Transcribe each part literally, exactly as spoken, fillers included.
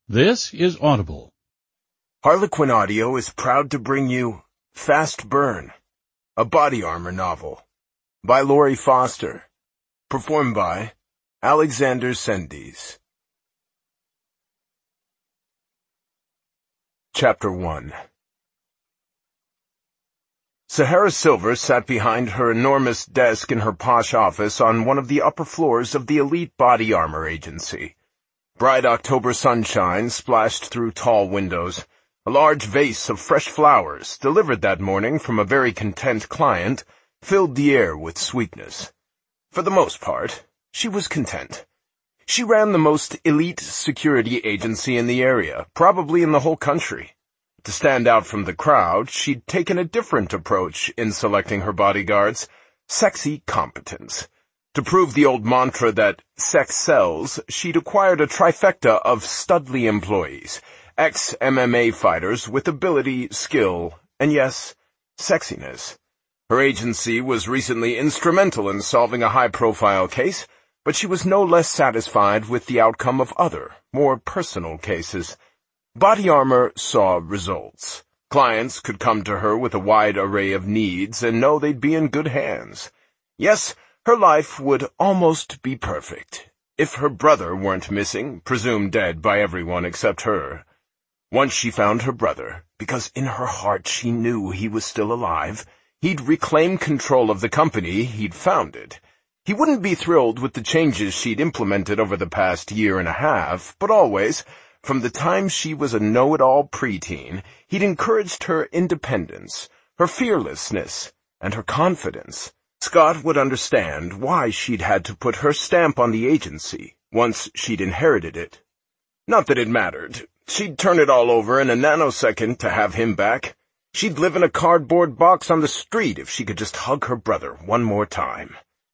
This is Audible. Harlequin Audio is proud to bring you Fast Burn, a body armor novel, by Laurie Foster, performed by Alexander Sendies. Chapter one. Sahara Silver sat behind her enormous desk in her posh office on one of the upper floors of the elite body armor agency. Bright October sunshine splashed through tall windows. A large vase of fresh flowers, delivered that morning from a very content client, filled the air with sweetness. For the most part, she was content. She ran the most elite security agency in the area, probably in the whole country. To stand out from the crowd, she'd taken a different approach in selecting her bodyguards: sexy competence. To prove the old mantra that sex sells, she'd acquired a trifecta of Studley employees, ex-M M A fighters with ability, skill, and yes, sexiness. Her agency was recently instrumental in solving a high-profile case, but she was no less satisfied with the outcome of other, more personal cases. Body Armor saw results. Clients could come to her with a wide array of needs and know they'd be in good hands. Yes, her life would almost be perfect, if her brother weren't missing, presumed dead by everyone except her. Once she found her brother, because in her heart she knew he was still alive, he'd reclaim control of the company he'd founded. He wouldn't be thrilled with the changes she'd implemented over the past year and a half, but always, from the time she was a know-it-all preteen, he'd encouraged her independence, her fearlessness, and her confidence. Scott would understand why she'd had to put her stamp on the agency once she'd inherited it. Not that it mattered. She'd turn it all over in a nanosecond to have him back. She'd live in a cardboard box on the street if she could just hug her brother one more time.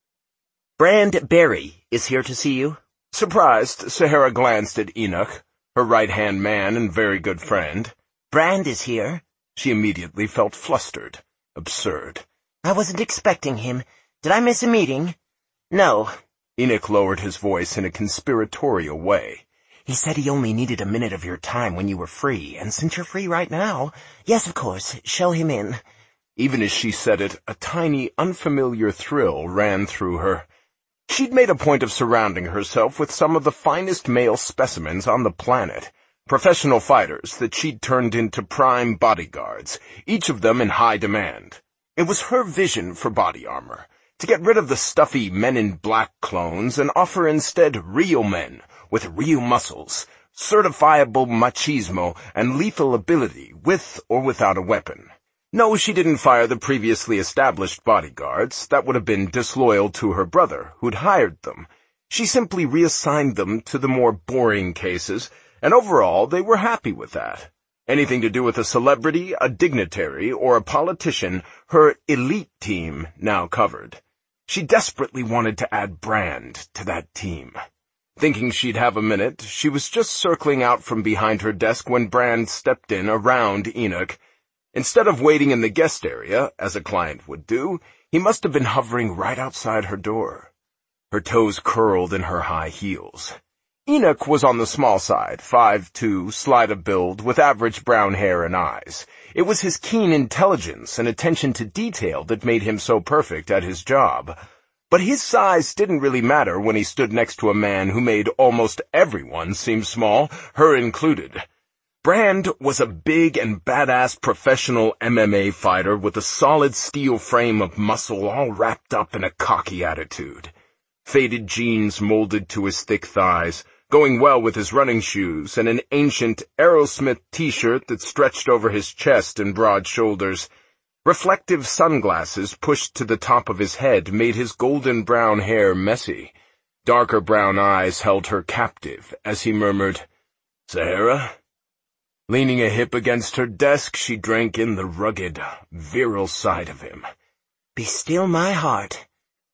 Brand Berry is here to see you. Surprised, Sahara glanced at Enoch, her right-hand man and very good friend. Brand is here. She immediately felt flustered. Absurd. I wasn't expecting him. Did I miss a meeting? No. Enoch lowered his voice in a conspiratorial way. He said he only needed a minute of your time when you were free, and since you're free right now, yes, of course, show him in. Even as she said it, a tiny, unfamiliar thrill ran through her. She'd made a point of surrounding herself with some of the finest male specimens on the planet, professional fighters that she'd turned into prime bodyguards, each of them in high demand. It was her vision for body armor, to get rid of the stuffy men-in-black clones and offer instead real men, with real muscles, certifiable machismo, and lethal ability, with or without a weapon. No, she didn't fire the previously established bodyguards. That would have been disloyal to her brother, who'd hired them. She simply reassigned them to the more boring cases, and overall they were happy with that. Anything to do with a celebrity, a dignitary, or a politician, her elite team now covered. She desperately wanted to add Brand to that team. Thinking she'd have a minute, she was just circling out from behind her desk when Brand stepped in around Enoch. Instead of waiting in the guest area, as a client would do, he must have been hovering right outside her door. Her toes curled in her high heels. Enoch was on the small side, five two, slight of build, with average brown hair and eyes. It was his keen intelligence and attention to detail that made him so perfect at his job. But his size didn't really matter when he stood next to a man who made almost everyone seem small, her included. Brand was a big and badass professional M M A fighter with a solid steel frame of muscle all wrapped up in a cocky attitude. Faded jeans molded to his thick thighs, going well with his running shoes, and an ancient Aerosmith t-shirt that stretched over his chest and broad shoulders. Reflective sunglasses pushed to the top of his head made his golden brown hair messy. Darker brown eyes held her captive as he murmured, "Sahara?" Leaning a hip against her desk, she drank in the rugged, virile side of him. Be still my heart.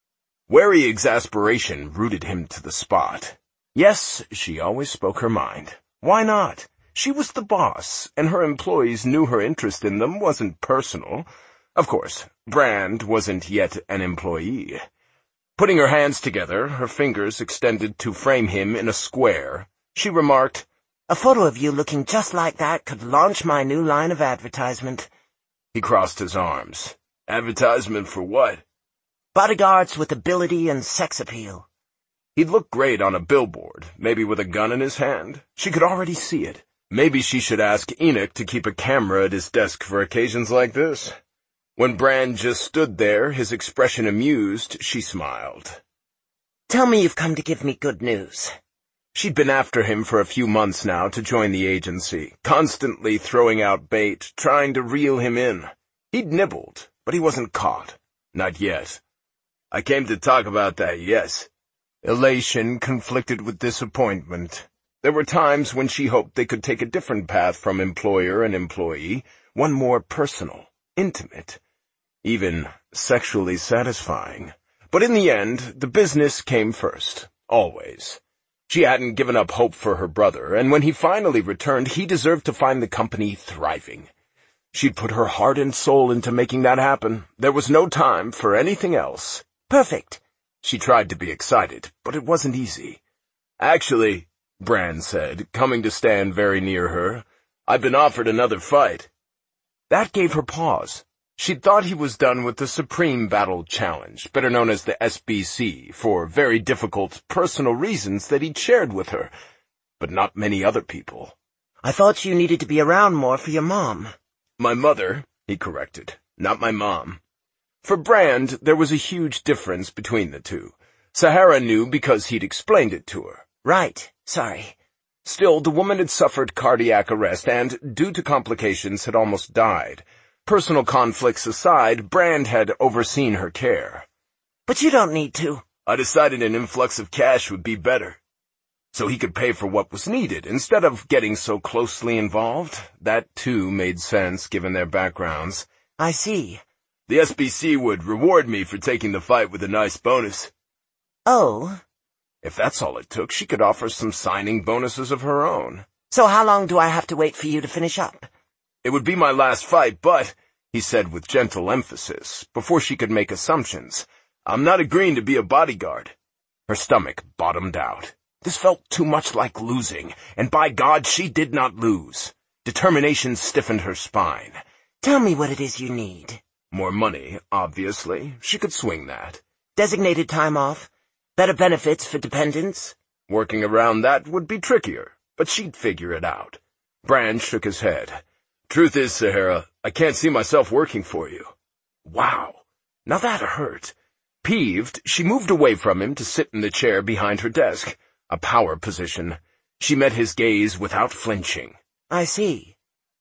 Wary exasperation rooted him to the spot. Yes, she always spoke her mind. Why not? She was the boss, and her employees knew her interest in them wasn't personal. Of course, Brand wasn't yet an employee. Putting her hands together, her fingers extended to frame him in a square, she remarked, A photo of you looking just like that could launch my new line of advertisement. He crossed his arms. Advertisement for what? Bodyguards with ability and sex appeal. He'd look great on a billboard, maybe with a gun in his hand. She could already see it. Maybe she should ask Enoch to keep a camera at his desk for occasions like this. When Brand just stood there, his expression amused, she smiled. Tell me you've come to give me good news. She'd been after him for a few months now to join the agency, constantly throwing out bait, trying to reel him in. He'd nibbled, but he wasn't caught. Not yet. I came to talk about that, yes. Elation conflicted with disappointment. There were times when she hoped they could take a different path from employer and employee, one more personal, intimate, even sexually satisfying. But in the end, the business came first, always. She hadn't given up hope for her brother, and when he finally returned, he deserved to find the company thriving. She'd put her heart and soul into making that happen. There was no time for anything else. Perfect. She tried to be excited, but it wasn't easy. Actually, Brand said, coming to stand very near her, I've been offered another fight. That gave her pause. She'd thought he was done with the Supreme Battle Challenge, better known as the S B C, for very difficult personal reasons that he'd shared with her, but not many other people. I thought you needed to be around more for your mom. My mother, he corrected, not my mom. For Brand, there was a huge difference between the two. Sahara knew because he'd explained it to her. Right, sorry. Still, the woman had suffered cardiac arrest and, due to complications, had almost died. Personal conflicts aside, Brand had overseen her care. But you don't need to. I decided an influx of cash would be better. So he could pay for what was needed, instead of getting so closely involved. That, too, made sense, given their backgrounds. I see. The S B C would reward me for taking the fight with a nice bonus. Oh? If that's all it took, she could offer some signing bonuses of her own. So how long do I have to wait for you to finish up? It would be my last fight, but, he said with gentle emphasis, before she could make assumptions, I'm not agreeing to be a bodyguard. Her stomach bottomed out. This felt too much like losing, and by God, she did not lose. Determination stiffened her spine. Tell me what it is you need. More money, obviously. She could swing that. Designated time off? Better benefits for dependents? Working around that would be trickier, but she'd figure it out. Brand shook his head. Truth is, Sahara, I can't see myself working for you. Wow. Now that hurt. Peeved, she moved away from him to sit in the chair behind her desk, a power position. She met his gaze without flinching. I see.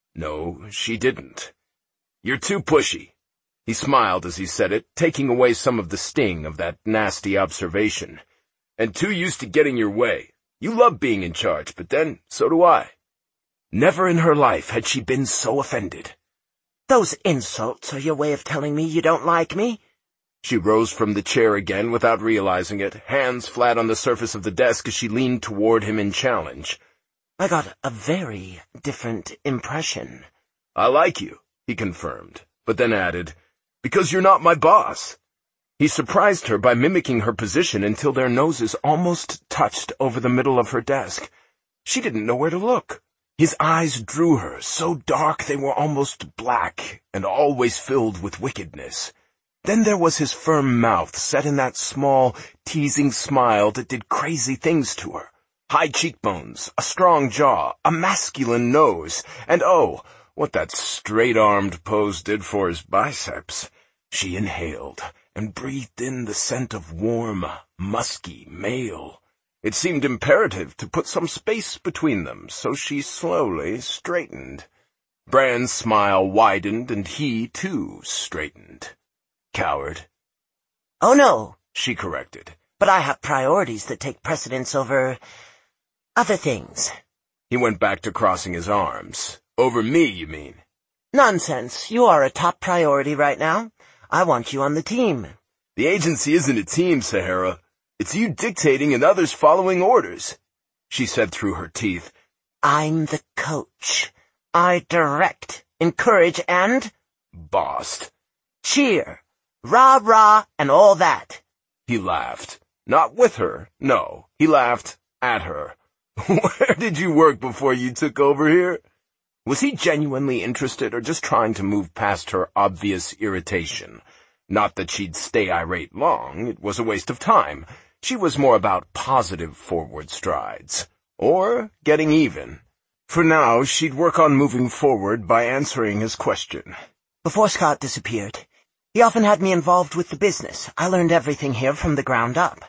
No, she didn't. You're too pushy. He smiled as he said it, taking away some of the sting of that nasty observation. And too used to getting your way. You love being in charge, but then, so do I. Never in her life had she been so offended. Those insults are your way of telling me you don't like me? She rose from the chair again without realizing it, hands flat on the surface of the desk as she leaned toward him in challenge. I got a very different impression. I like you, he confirmed, but then added, because you're not my boss. He surprised her by mimicking her position until their noses almost touched over the middle of her desk. She didn't know where to look. His eyes drew her, so dark they were almost black, and always filled with wickedness. Then there was his firm mouth set in that small, teasing smile that did crazy things to her. High cheekbones, a strong jaw, a masculine nose, and oh, what that straight-armed pose did for his biceps. She inhaled and breathed in the scent of warm, musky male. It seemed imperative to put some space between them, so she slowly straightened. Brand's smile widened, and he, too, straightened. Coward. Oh, no, she corrected. But I have priorities that take precedence over other things. He went back to crossing his arms. Over me, you mean? Nonsense. You are a top priority right now. I want you on the team. The agency isn't a team, Sahara. It's you dictating and others following orders, she said through her teeth. I'm the coach. I direct, encourage, and bossed. Cheer, rah, rah, and all that. He laughed. Not with her, no. He laughed at her. Where did you work before you took over here? Was he genuinely interested or just trying to move past her obvious irritation? Not that she'd stay irate long, it was a waste of time. She was more about positive forward strides. Or getting even. For now, she'd work on moving forward by answering his question. Before Scott disappeared, he often had me involved with the business. I learned everything here from the ground up.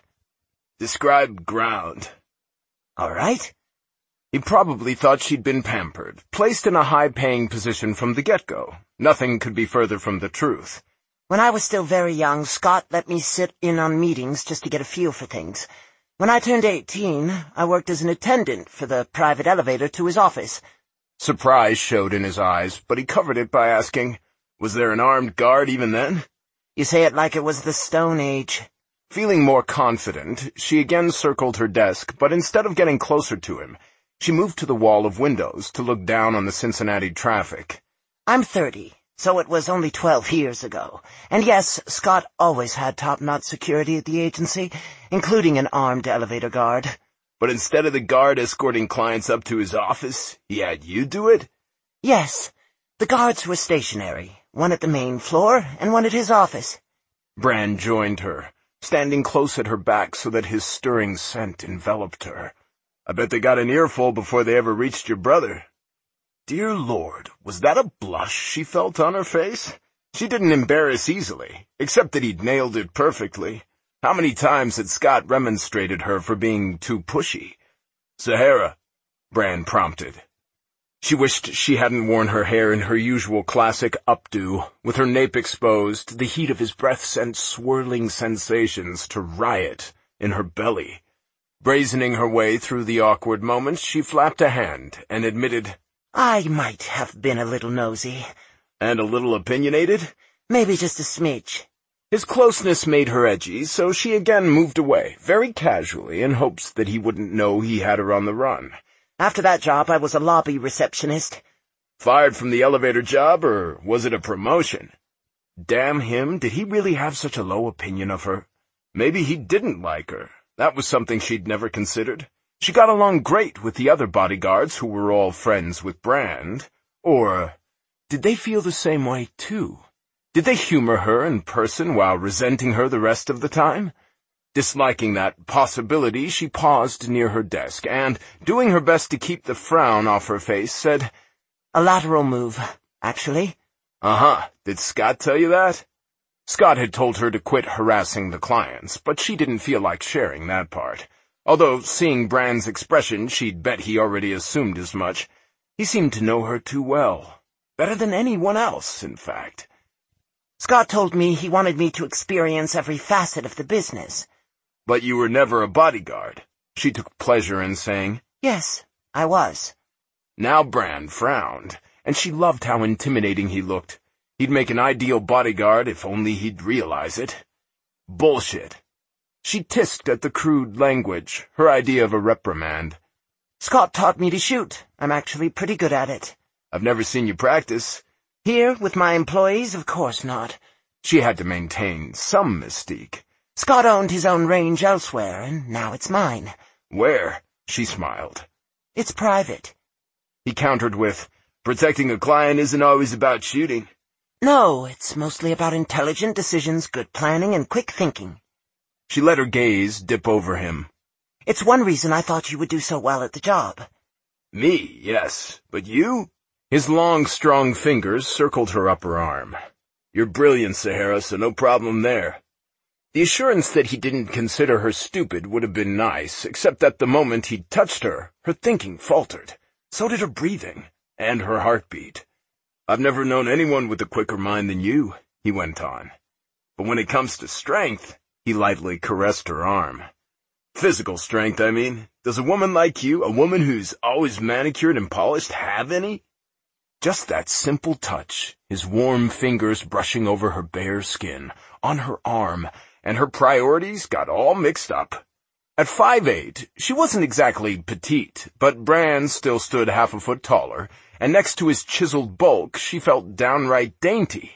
Describe ground. All right. He probably thought she'd been pampered, placed in a high-paying position from the get-go. Nothing could be further from the truth. When I was still very young, Scott let me sit in on meetings just to get a feel for things. When I turned eighteen, I worked as an attendant for the private elevator to his office. Surprise showed in his eyes, but he covered it by asking, was there an armed guard even then? You say it like it was the Stone Age. Feeling more confident, she again circled her desk, but instead of getting closer to him, she moved to the wall of windows to look down on the Cincinnati traffic. I'm thirty, so it was only twelve years ago. And yes, Scott always had top-notch security at the agency, including an armed elevator guard. But instead of the guard escorting clients up to his office, he had you do it? Yes. The guards were stationary, one at the main floor and one at his office. Brand joined her, standing close at her back so that his stirring scent enveloped her. I bet they got an earful before they ever reached your brother. Dear Lord, was that a blush she felt on her face? She didn't embarrass easily, except that he'd nailed it perfectly. How many times had Scott remonstrated her for being too pushy? Sahara, Brand prompted. She wished she hadn't worn her hair in her usual classic updo, with her nape exposed. The heat of his breath sent swirling sensations to riot in her belly. Brazening her way through the awkward moments, she flapped a hand and admitted, I might have been a little nosy. And a little opinionated? Maybe just a smidge. His closeness made her edgy, so she again moved away, very casually, in hopes that he wouldn't know he had her on the run. After that job, I was a lobby receptionist. Fired from the elevator job, or was it a promotion? Damn him, did he really have such a low opinion of her? Maybe he didn't like her. That was something she'd never considered. She got along great with the other bodyguards who were all friends with Brand. Or did they feel the same way, too? Did they humor her in person while resenting her the rest of the time? Disliking that possibility, she paused near her desk and, doing her best to keep the frown off her face, said, A lateral move, actually. Uh-huh. Did Scott tell you that? Scott had told her to quit harassing the clients, but she didn't feel like sharing that part. Although, seeing Brand's expression, she'd bet he already assumed as much. He seemed to know her too well. Better than anyone else, in fact. Scott told me he wanted me to experience every facet of the business. But you were never a bodyguard, she took pleasure in saying. Yes, I was. Now Brand frowned, and she loved how intimidating he looked. He'd make an ideal bodyguard if only he'd realize it. Bullshit. She tisked at the crude language, her idea of a reprimand. Scott taught me to shoot. I'm actually pretty good at it. I've never seen you practice. Here, with my employees, of course not. She had to maintain some mystique. Scott owned his own range elsewhere, and now it's mine. Where? She smiled. It's private. He countered with, protecting a client isn't always about shooting. No, it's mostly about intelligent decisions, good planning, and quick thinking. She let her gaze dip over him. It's one reason I thought you would do so well at the job. Me, yes. But you? His long, strong fingers circled her upper arm. You're brilliant, Sahara, so no problem there. The assurance that he didn't consider her stupid would have been nice, except that the moment he'd touched her, her thinking faltered. So did her breathing, and her heartbeat. I've never known anyone with a quicker mind than you, he went on. But when it comes to strength, he lightly caressed her arm. Physical strength, I mean. Does a woman like you, a woman who's always manicured and polished, have any? Just that simple touch, his warm fingers brushing over her bare skin, on her arm, and her priorities got all mixed up. At five eight, she wasn't exactly petite, but Brand still stood half a foot taller, and next to his chiseled bulk, she felt downright dainty.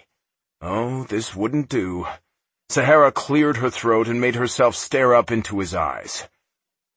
Oh, this wouldn't do. Sahara cleared her throat and made herself stare up into his eyes.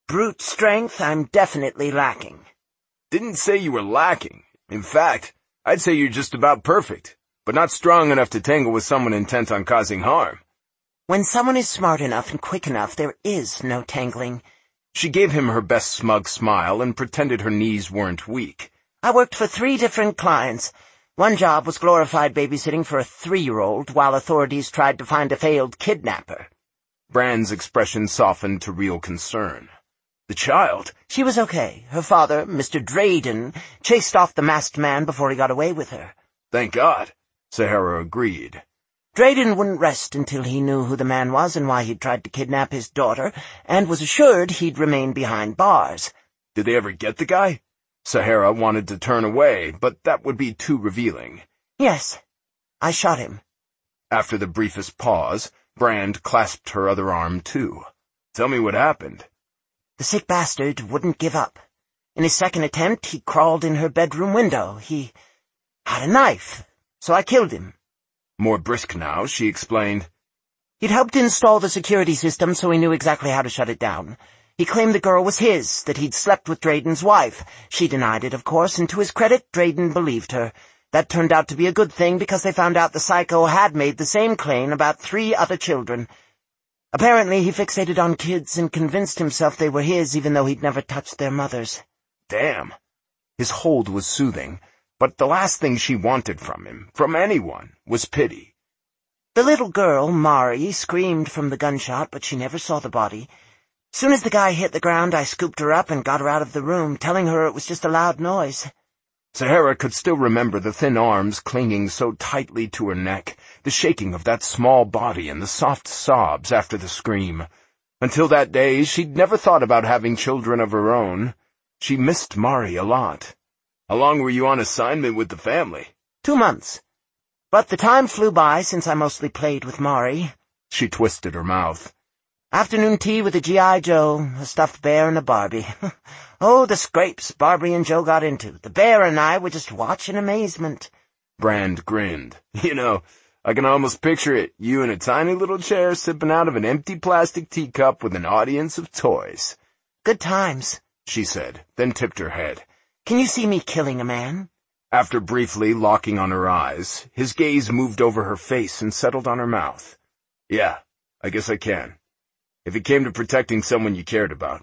brute strength, I'm definitely lacking. Didn't say you were lacking. In fact, I'd say you're just about perfect, but not strong enough to tangle with someone intent on causing harm. When someone is smart enough and quick enough, there is no tangling. She gave him her best smug smile and pretended her knees weren't weak. I worked for three different clients. One job was glorified babysitting for a three-year-old while authorities tried to find a failed kidnapper. Brand's expression softened to real concern. The child? She was okay. Her father, Mister Drayden, chased off the masked man before he got away with her. Thank God, Sahara agreed. Drayden wouldn't rest until he knew who the man was and why he'd tried to kidnap his daughter, and was assured he'd remain behind bars. Did they ever get the guy? Sahara wanted to turn away, but that would be too revealing. Yes, I shot him. After the briefest pause, Brand clasped her other arm, too. Tell me what happened. The sick bastard wouldn't give up. In his second attempt, he crawled in her bedroom window. He had a knife, so I killed him. More brisk now, she explained. He'd helped install the security system, so he knew exactly how to shut it down. He claimed the girl was his, that he'd slept with Drayden's wife. She denied it, of course, and to his credit, Drayden believed her. That turned out to be a good thing because they found out the psycho had made the same claim about three other children. Apparently, he fixated on kids and convinced himself they were his, even though he'd never touched their mothers. Damn. His hold was soothing, but the last thing she wanted from him, from anyone, was pity. The little girl, Mari, screamed from the gunshot, but she never saw the body. Soon as the guy hit the ground, I scooped her up and got her out of the room, telling her it was just a loud noise. Sahara could still remember the thin arms clinging so tightly to her neck, the shaking of that small body and the soft sobs after the scream. Until that day, she'd never thought about having children of her own. She missed Mari a lot. How long were you on assignment with the family? Two months. But the time flew by since I mostly played with Mari. She twisted her mouth. Afternoon tea with a G I Joe, a stuffed bear and a Barbie. Oh, the scrapes Barbie and Joe got into. The bear and I would just watch in amazement. Brand grinned. You know, I can almost picture it, you in a tiny little chair sipping out of an empty plastic teacup with an audience of toys. Good times, she said, then tipped her head. Can you see me killing a man? After briefly locking on her eyes, his gaze moved over her face and settled on her mouth. Yeah, I guess I can. If it came to protecting someone you cared about.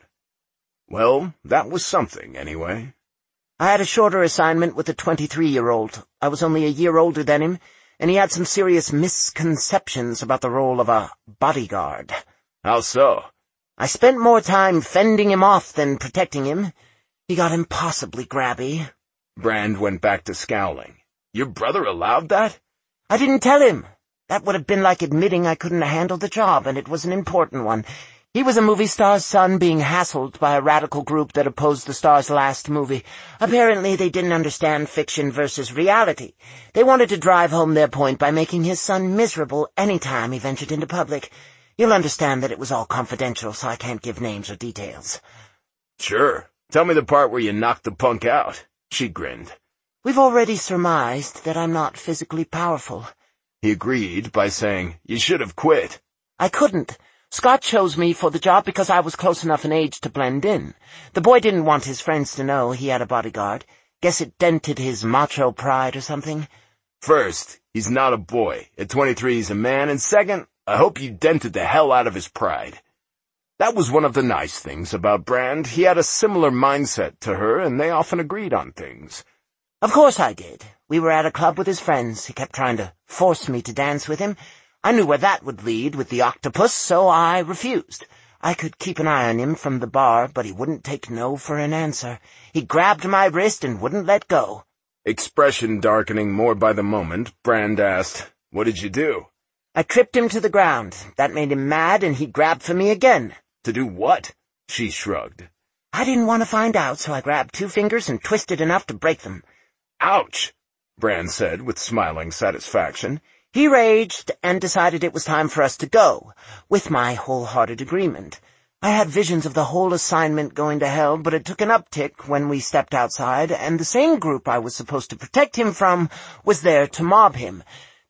Well, that was something, anyway. I had a shorter assignment with a twenty-three-year-old. I was only a year older than him, and he had some serious misconceptions about the role of a bodyguard. How so? I spent more time fending him off than protecting him. He got impossibly grabby. Brand went back to scowling. Your brother allowed that? I didn't tell him. That would have been like admitting I couldn't handle the job, and it was an important one. He was a movie star's son being hassled by a radical group that opposed the star's last movie. Apparently they didn't understand fiction versus reality. They wanted to drive home their point by making his son miserable any time he ventured into public. You'll understand that it was all confidential, so I can't give names or details. Sure. Tell me the part where you knocked the punk out. She grinned. We've already surmised that I'm not physically powerful. He agreed by saying, you should have quit. I couldn't. Scott chose me for the job because I was close enough in age to blend in. The boy didn't want his friends to know he had a bodyguard. Guess it dented his macho pride or something. First, he's not a boy. At twenty-three, he's a man. And second, I hope you dented the hell out of his pride. That was one of the nice things about Brand. He had a similar mindset to her, and they often agreed on things. Of course I did. We were at a club with his friends. He kept trying to force me to dance with him. I knew where that would lead with the octopus, so I refused. I could keep an eye on him from the bar, but he wouldn't take no for an answer. He grabbed my wrist and wouldn't let go. Expression darkening more by the moment, Brand asked, what did you do? I tripped him to the ground. That made him mad, and he grabbed for me again. To do what? She shrugged. I didn't want to find out, so I grabbed two fingers and twisted enough to break them. Ouch, Brand said with smiling satisfaction. He raged and decided it was time for us to go, with my wholehearted agreement. I had visions of the whole assignment going to hell, but it took an uptick when we stepped outside, and the same group I was supposed to protect him from was there to mob him.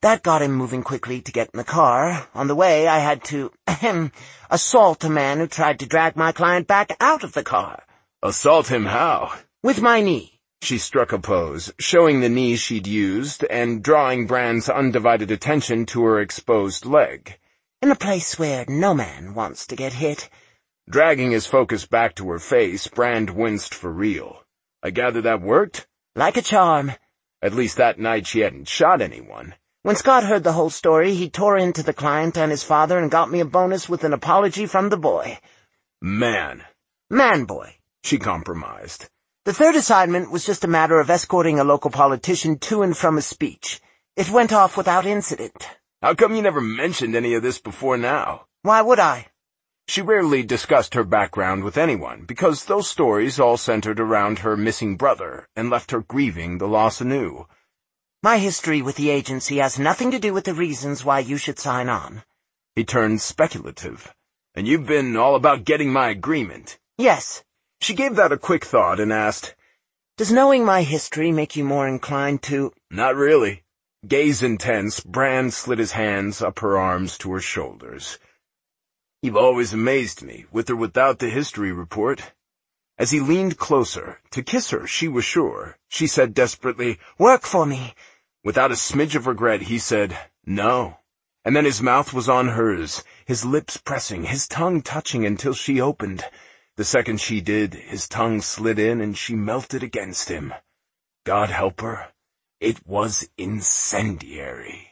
That got him moving quickly to get in the car. On the way, I had to, ahem, assault a man who tried to drag my client back out of the car. Assault him how? With my knee. She struck a pose, showing the knee she'd used and drawing Brand's undivided attention to her exposed leg. In a place where no man wants to get hit. Dragging his focus back to her face, Brand winced for real. I gather that worked? Like a charm. At least that night she hadn't shot anyone. When Scott heard the whole story, he tore into the client and his father and got me a bonus with an apology from the boy. Man. Man boy. She compromised. The third assignment was just a matter of escorting a local politician to and from a speech. It went off without incident. How come you never mentioned any of this before now? Why would I? She rarely discussed her background with anyone, because those stories all centered around her missing brother and left her grieving the loss anew. My history with the agency has nothing to do with the reasons why you should sign on. He turned speculative. And you've been all about getting my agreement. Yes. She gave that a quick thought and asked, Does knowing my history make you more inclined to— Not really. Gaze intense, Brand slid his hands up her arms to her shoulders. You've always amazed me, with or without the history report. As he leaned closer, to kiss her, she was sure, she said desperately, Work for me. Without a smidge of regret, he said, No. And then his mouth was on hers, his lips pressing, his tongue touching until she opened. The second she did, his tongue slid in and she melted against him. God help her, it was incendiary.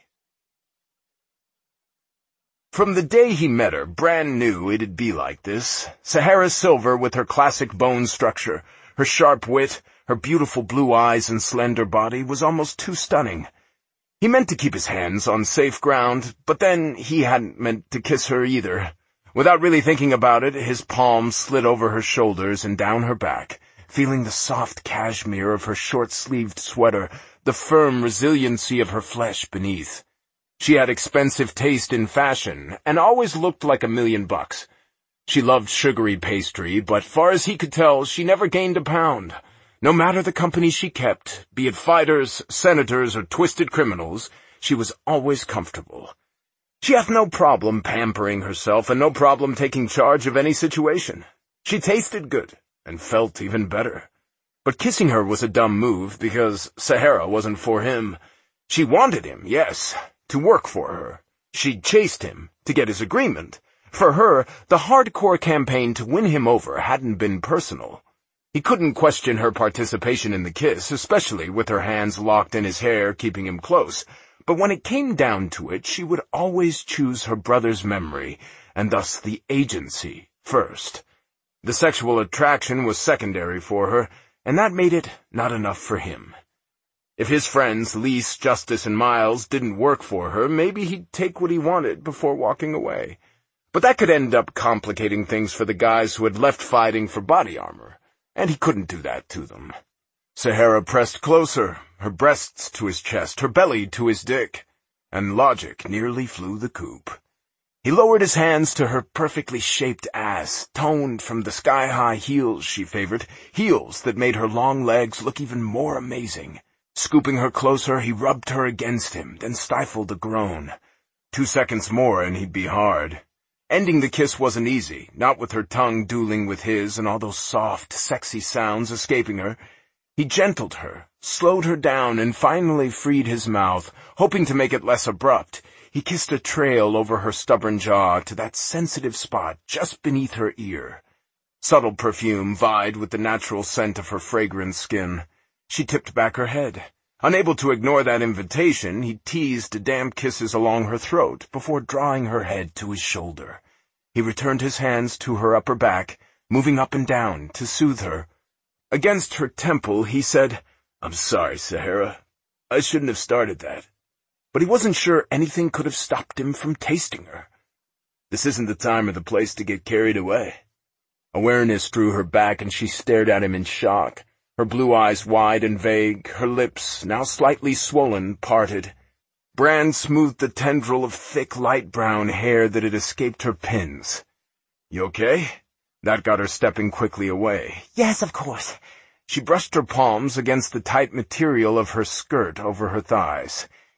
From the day he met her, Brand knew it'd be like this. Sahara Silver with her classic bone structure, her sharp wit, her beautiful blue eyes and slender body was almost too stunning. He meant to keep his hands on safe ground, but then he hadn't meant to kiss her either. Without really thinking about it, his palms slid over her shoulders and down her back, feeling the soft cashmere of her short-sleeved sweater, the firm resiliency of her flesh beneath. She had expensive taste in fashion, and always looked like a million bucks. She loved sugary pastry, but far as he could tell, she never gained a pound. No matter the company she kept, be it fighters, senators, or twisted criminals, she was always comfortable. She had no problem pampering herself and no problem taking charge of any situation. She tasted good and felt even better. But kissing her was a dumb move because Sahara wasn't for him. She wanted him, yes, to work for her. She'd chased him to get his agreement. For her, the hardcore campaign to win him over hadn't been personal. He couldn't question her participation in the kiss, especially with her hands locked in his hair, keeping him close. But when it came down to it, she would always choose her brother's memory, and thus the agency, first. The sexual attraction was secondary for her, and that made it not enough for him. If his friends, Lise, Justice, and Miles, didn't work for her, maybe he'd take what he wanted before walking away. But that could end up complicating things for the guys who had left fighting for body armor, and he couldn't do that to them. Sahara pressed closer, her breasts to his chest, her belly to his dick, and logic nearly flew the coop. He lowered his hands to her perfectly shaped ass, toned from the sky-high heels she favored, heels that made her long legs look even more amazing. Scooping her closer, he rubbed her against him, then stifled a groan. Two seconds more and he'd be hard. Ending the kiss wasn't easy, not with her tongue dueling with his and all those soft, sexy sounds escaping her. He gentled her, slowed her down, and finally freed his mouth, hoping to make it less abrupt. He kissed a trail over her stubborn jaw to that sensitive spot just beneath her ear. Subtle perfume vied with the natural scent of her fragrant skin. She tipped back her head. Unable to ignore that invitation, he teased damp kisses along her throat before drawing her head to his shoulder. He returned his hands to her upper back, moving up and down to soothe her. Against her temple, he said, "I'm sorry, Sahara. I shouldn't have started that." But he wasn't sure anything could have stopped him from tasting her. This isn't the time or the place to get carried away. Awareness drew her back and she stared at him in shock. Her blue eyes wide and vague, her lips, now slightly swollen, parted. Brand smoothed the tendril of thick, light brown hair that had escaped her pins. "You okay?" That got her stepping quickly away. Yes, of course. She brushed her palms against the tight material of her skirt over her thighs.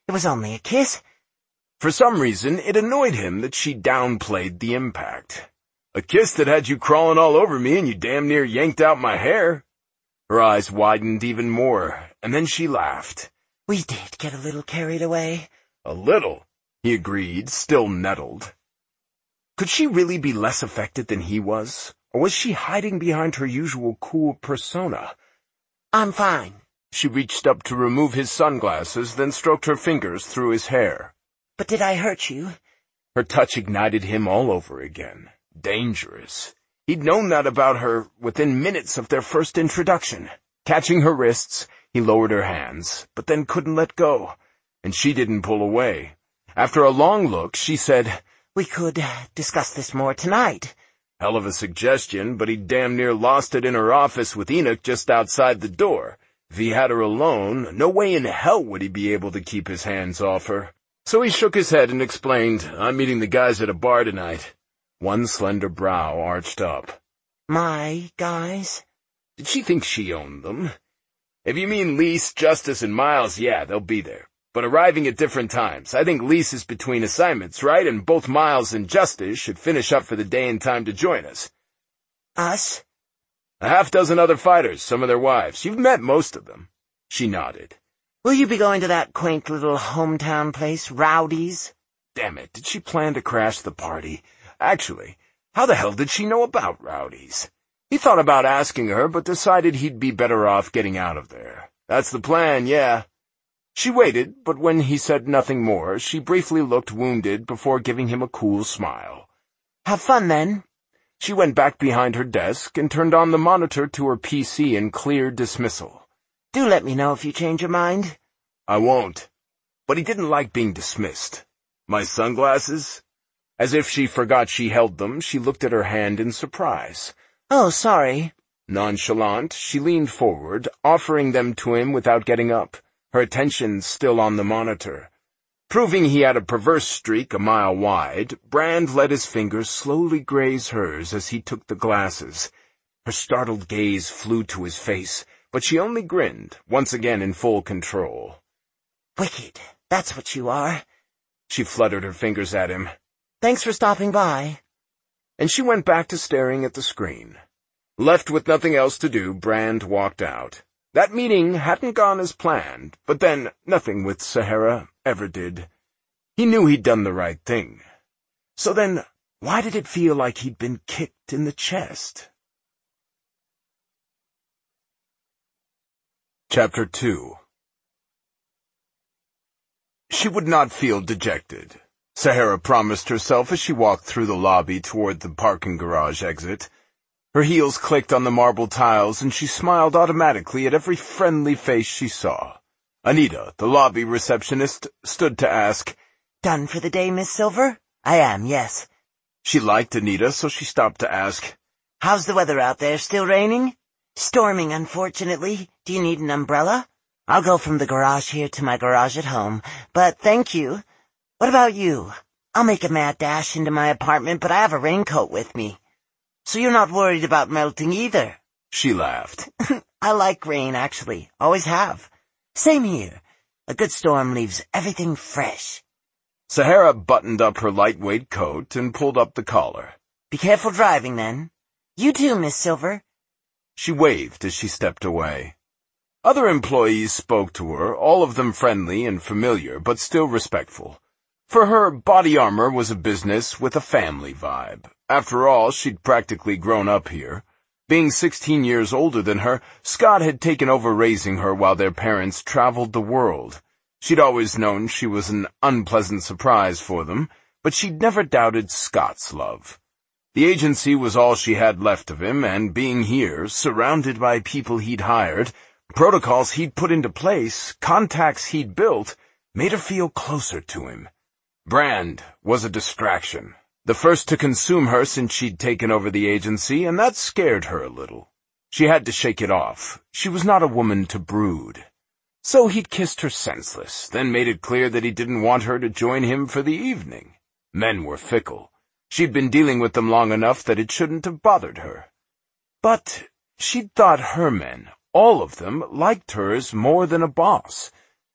It was only a kiss. For some reason, it annoyed him that she downplayed the impact. A kiss that had you crawling all over me and you damn near yanked out my hair. Her eyes widened even more, and then she laughed. We did get a little carried away. A little, he agreed, still nettled. Could she really be less affected than he was? Or was she hiding behind her usual cool persona? I'm fine. She reached up to remove his sunglasses, then stroked her fingers through his hair. But did I hurt you? Her touch ignited him all over again. Dangerous. He'd known that about her within minutes of their first introduction. Catching her wrists, he lowered her hands, but then couldn't let go, and she didn't pull away. After a long look, she said, We could discuss this more tonight. Hell of a suggestion, but he'd damn near lost it in her office with Enoch just outside the door. If he had her alone, no way in hell would he be able to keep his hands off her. So he shook his head and explained, I'm meeting the guys at a bar tonight. One slender brow arched up. My guys? Did she think she owned them? If you mean Lise, Justice, and Miles, yeah, they'll be there. But arriving at different times. I think Lise is between assignments, right? And both Miles and Justice should finish up for the day in time to join us. Us? A half dozen other fighters, some of their wives. You've met most of them. She nodded. Will you be going to that quaint little hometown place, Rowdy's? Damn it, did she plan to crash the party? Actually, how the hell did she know about Rowdy's? He thought about asking her, but decided he'd be better off getting out of there. That's the plan, yeah. She waited, but when he said nothing more, she briefly looked wounded before giving him a cool smile. Have fun, then. She went back behind her desk and turned on the monitor to her P C in clear dismissal. Do let me know if you change your mind. I won't. But he didn't like being dismissed. My sunglasses? As if she forgot she held them, she looked at her hand in surprise. Oh, sorry. Nonchalant, she leaned forward, offering them to him without getting up, her attention still on the monitor. Proving he had a perverse streak a mile wide, Brand let his fingers slowly graze hers as he took the glasses. Her startled gaze flew to his face, but she only grinned, once again in full control. Wicked, that's what you are. She fluttered her fingers at him. Thanks for stopping by. And she went back to staring at the screen. Left with nothing else to do, Brand walked out. That meeting hadn't gone as planned, but then nothing with Sahara ever did. He knew he'd done the right thing. So then, why did it feel like he'd been kicked in the chest? Chapter two. She would not feel dejected. Sahara promised herself as she walked through the lobby toward the parking garage exit. Her heels clicked on the marble tiles, and she smiled automatically at every friendly face she saw. Anita, the lobby receptionist, stood to ask, Done for the day, Miss Silver? I am, yes. She liked Anita, so she stopped to ask, How's the weather out there? Still raining? Storming, unfortunately. Do you need an umbrella? I'll go from the garage here to my garage at home, but thank you. What about you? I'll make a mad dash into my apartment, but I have a raincoat with me. So you're not worried about melting either? She laughed. I like rain, actually. Always have. Same here. A good storm leaves everything fresh. Sahara buttoned up her lightweight coat and pulled up the collar. Be careful driving, then. You too, Miss Silver. She waved as she stepped away. Other employees spoke to her, all of them friendly and familiar, but still respectful. For her, body armor was a business with a family vibe. After all, she'd practically grown up here. Being sixteen years older than her, Scott had taken over raising her while their parents traveled the world. She'd always known she was an unpleasant surprise for them, but she'd never doubted Scott's love. The agency was all she had left of him, and being here, surrounded by people he'd hired, protocols he'd put into place, contacts he'd built, made her feel closer to him. Brand was a distraction, the first to consume her since she'd taken over the agency, and that scared her a little. She had to shake it off. She was not a woman to brood. So he'd kissed her senseless, then made it clear that he didn't want her to join him for the evening. Men were fickle. She'd been dealing with them long enough that it shouldn't have bothered her. But she'd thought her men, all of them, liked hers more than a boss.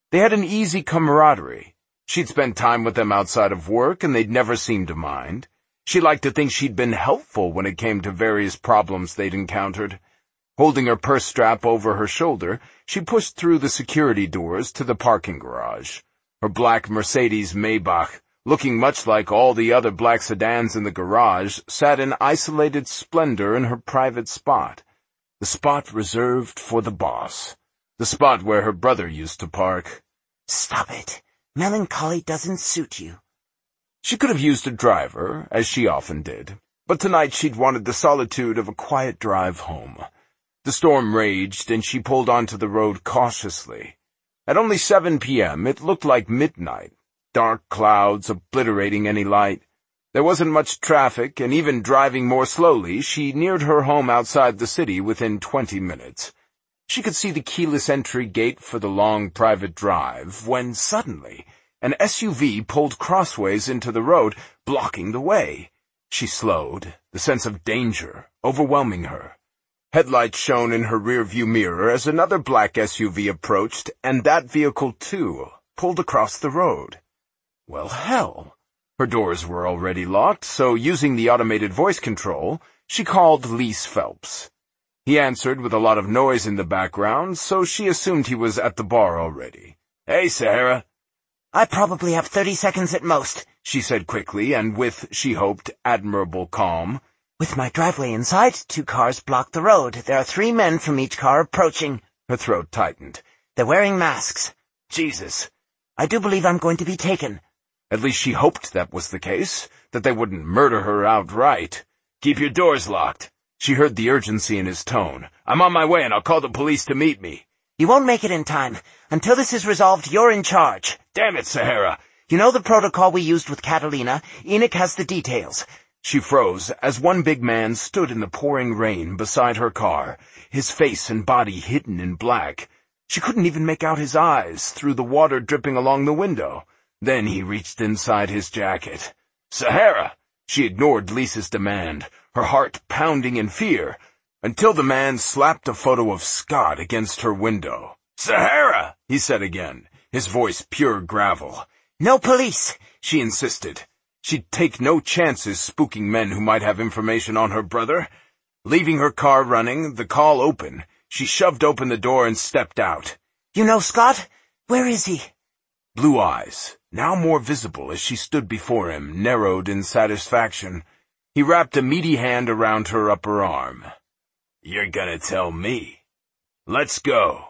They had an easy camaraderie. She'd spent time with them outside of work, and they'd never seemed to mind. She liked to think she'd been helpful when it came to various problems they'd encountered. Holding her purse strap over her shoulder, she pushed through the security doors to the parking garage. Her black Mercedes Maybach, looking much like all the other black sedans in the garage, sat in isolated splendor in her private spot. The spot reserved for the boss. The spot where her brother used to park. "Stop it. Melancholy doesn't suit you." She could have used a driver, as she often did, but tonight she'd wanted the solitude of a quiet drive home. The storm raged, and she pulled onto the road cautiously. At only seven p m, it looked like midnight, dark clouds obliterating any light. There wasn't much traffic, and even driving more slowly, she neared her home outside the city within twenty minutes. She could see the keyless entry gate for the long private drive, when suddenly an S U V pulled crossways into the road, blocking the way. She slowed, the sense of danger overwhelming her. Headlights shone in her rearview mirror as another black S U V approached, and that vehicle, too, pulled across the road. Well, hell. Her doors were already locked, so using the automated voice control, she called Lise Phelps. He answered with a lot of noise in the background, so she assumed he was at the bar already. "Hey, Sahara." "I probably have thirty seconds at most," she said quickly and with, she hoped, admirable calm. "With my driveway inside, two cars block the road. There are three men from each car approaching." Her throat tightened. "They're wearing masks." Jesus. "I do believe I'm going to be taken." At least she hoped that was the case, that they wouldn't murder her outright. "Keep your doors locked." She heard the urgency in his tone. "I'm on my way, and I'll call the police to meet me." "You won't make it in time. Until this is resolved, you're in charge." "Damn it, Sahara." "You know the protocol we used with Catalina? Enoch has the details." She froze as one big man stood in the pouring rain beside her car, his face and body hidden in black. She couldn't even make out his eyes through the water dripping along the window. Then he reached inside his jacket. "Sahara!" She ignored Lisa's demand, her heart pounding in fear, until the man slapped a photo of Scott against her window. "Sahara!" he said again, his voice pure gravel. "No police," she insisted. She'd take no chances spooking men who might have information on her brother. Leaving her car running, the call open, she shoved open the door and stepped out. "You know Scott? Where is he?" Blue eyes, now more visible as she stood before him, narrowed in satisfaction. He wrapped a meaty hand around her upper arm. "You're gonna tell me. Let's go."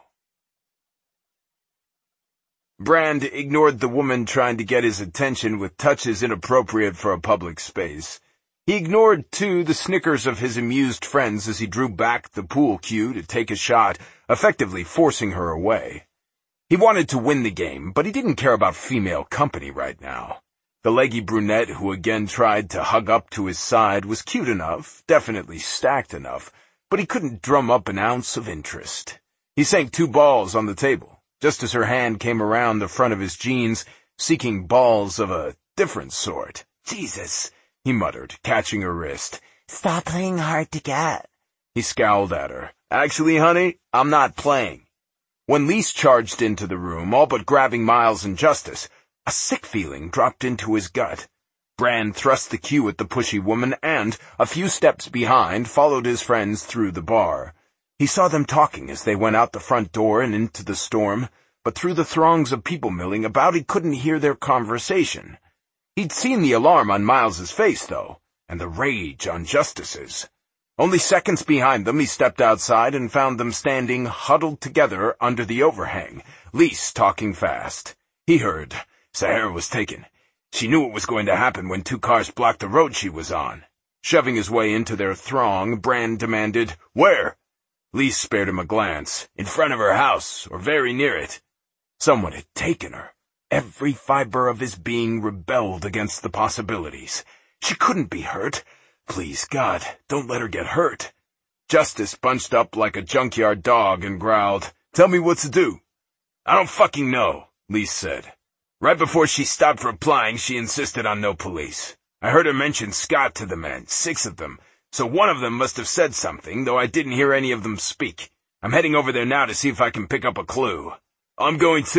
Brand ignored the woman trying to get his attention with touches inappropriate for a public space. He ignored, too, the snickers of his amused friends as he drew back the pool cue to take a shot, effectively forcing her away. He wanted to win the game, but he didn't care about female company right now. The leggy brunette who again tried to hug up to his side was cute enough, definitely stacked enough, but he couldn't drum up an ounce of interest. He sank two balls on the table, just as her hand came around the front of his jeans, seeking balls of a different sort. "Jesus," he muttered, catching her wrist. "Stop playing hard to get." He scowled at her. "Actually, honey, I'm not playing." When Lise charged into the room, all but grabbing Miles and Justice, a sick feeling dropped into his gut. Brand thrust the cue at the pushy woman and, a few steps behind, followed his friends through the bar. He saw them talking as they went out the front door and into the storm, but through the throngs of people milling about he couldn't hear their conversation. He'd seen the alarm on Miles's face, though, and the rage on Justice's. Only seconds behind them he stepped outside and found them standing huddled together under the overhang, Lise talking fast. He heard. Sahara was taken. She knew what was going to happen when two cars blocked the road she was on. Shoving his way into their throng, Brand demanded, "Where?" Lise spared him a glance. "In front of her house, or very near it." Someone had taken her. Every fiber of his being rebelled against the possibilities. She couldn't be hurt. Please, God, don't let her get hurt. Justice bunched up like a junkyard dog and growled, "Tell me what to do." "I don't fucking know," Lise said. Right before she stopped replying, she insisted on no police. I heard her mention Scott to the men, six of them, so one of them must have said something, though I didn't hear any of them speak. I'm heading over there now to see if I can pick up a clue. "I'm going too,"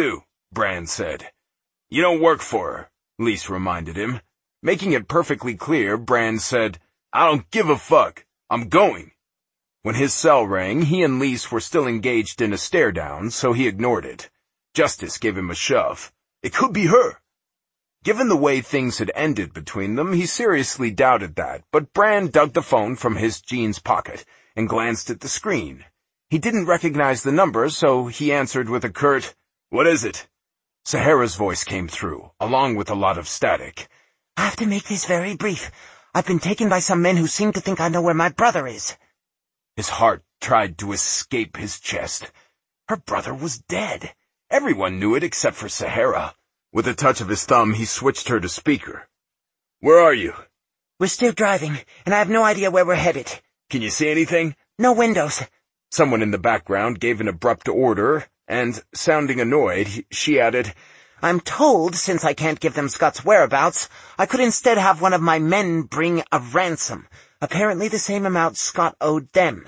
Brand said. You don't work for her, Lise reminded him. Making it perfectly clear, Brand said, I don't give a fuck. I'm going. When his cell rang, he and Lise were still engaged in a stare-down, so he ignored it. Justice gave him a shove. It could be her. Given the way things had ended between them, he seriously doubted that, but Brand dug the phone from his jeans pocket and glanced at the screen. He didn't recognize the number, so he answered with a curt, What is it? Sahara's voice came through, along with a lot of static. I have to make this very brief. I've been taken by some men who seem to think I know where my brother is. His heart tried to escape his chest. Her brother was dead. Everyone knew it except for Sahara. With a touch of his thumb, he switched her to speaker. Where are you? We're still driving, and I have no idea where we're headed. Can you see anything? No windows. Someone in the background gave an abrupt order, and, sounding annoyed, he, she added, I'm told, since I can't give them Scott's whereabouts, I could instead have one of my men bring a ransom, apparently the same amount Scott owed them.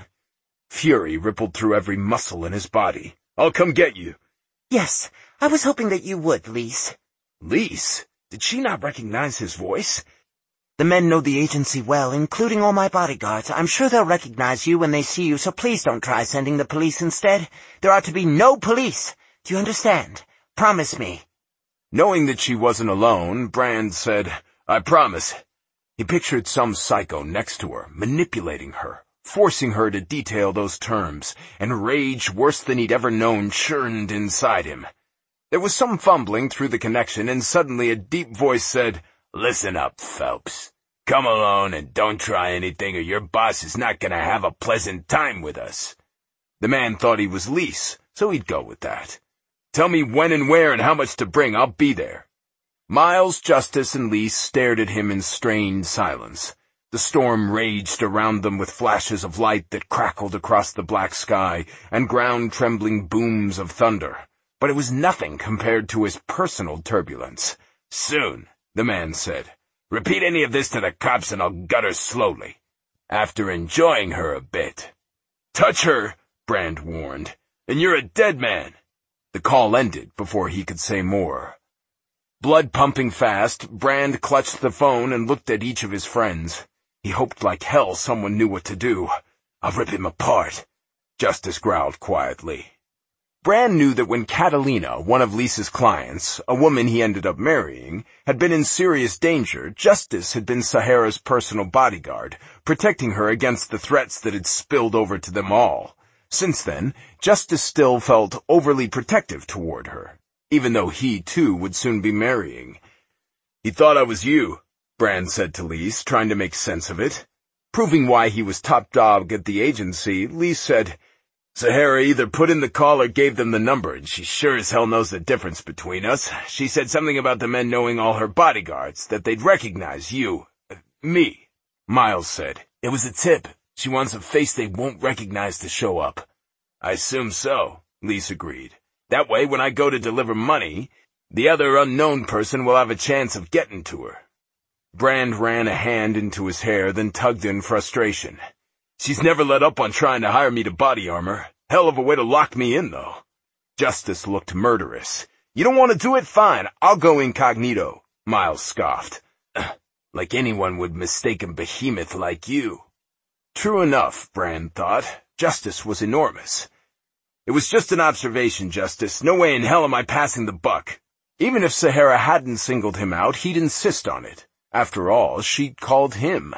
Fury rippled through every muscle in his body. I'll come get you. Yes, I was hoping that you would, Lise. Lise? Did she not recognize his voice? The men know the agency well, including all my bodyguards. I'm sure they'll recognize you when they see you, so please don't try sending the police instead. There are to be no police. Do you understand? Promise me. Knowing that she wasn't alone, Brand said, I promise. He pictured some psycho next to her, manipulating her, forcing her to detail those terms, and rage worse than he'd ever known churned inside him. There was some fumbling through the connection, and suddenly a deep voice said, Listen up, Phelps. Come alone and don't try anything or your boss is not gonna have a pleasant time with us. The man thought he was Lise, so he'd go with that. Tell me when and where and how much to bring, I'll be there. Miles, Justice, and Lise stared at him in strained silence. The storm raged around them with flashes of light that crackled across the black sky and ground-trembling booms of thunder. But it was nothing compared to his personal turbulence. Soon, the man said. Repeat any of this to the cops and I'll gut her slowly. After enjoying her a bit. Touch her, Brand warned, and you're a dead man. The call ended before he could say more. Blood pumping fast, Brand clutched the phone and looked at each of his friends. He hoped like hell someone knew what to do. I'll rip him apart, Justice growled quietly. Brand knew that when Catalina, one of Lisa's clients, a woman he ended up marrying, had been in serious danger, Justice had been Sahara's personal bodyguard, protecting her against the threats that had spilled over to them all. Since then, Justice still felt overly protective toward her, even though he, too, would soon be marrying. He thought I was you, Brand said to Lise, trying to make sense of it. Proving why he was top dog at the agency, Lise said, Sahara either put in the call or gave them the number, and she sure as hell knows the difference between us. She said something about the men knowing all her bodyguards, that they'd recognize you. Uh, me, Miles said. It was a tip. She wants a face they won't recognize to show up. I assume so, Lise agreed. That way, when I go to deliver money, the other unknown person will have a chance of getting to her. Brand ran a hand into his hair, then tugged in frustration. She's never let up on trying to hire me to body armor. Hell of a way to lock me in, though. Justice looked murderous. You don't want to do it? Fine, I'll go incognito, Miles scoffed. Like anyone would mistake a behemoth like you. True enough, Brand thought. Justice was enormous. It was just an observation, Justice. No way in hell am I passing the buck. Even if Sahara hadn't singled him out, he'd insist on it. After all, she'd called him.